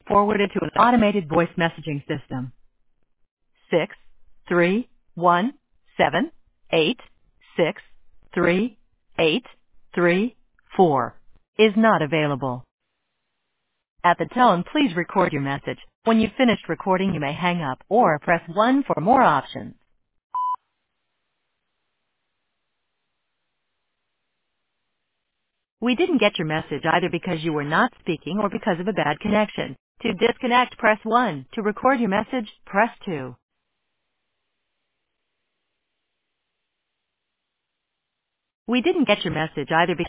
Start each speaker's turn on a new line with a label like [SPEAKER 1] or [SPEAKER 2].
[SPEAKER 1] forwarded to an automated voice messaging system. 63178638834 is not available. At the tone, please record your message. When you've finished recording, you may hang up or press 1 for more options. We didn't get your message either because you were not speaking or because of a bad connection. To disconnect, press 1. To record your message, press 2. We didn't get your message either because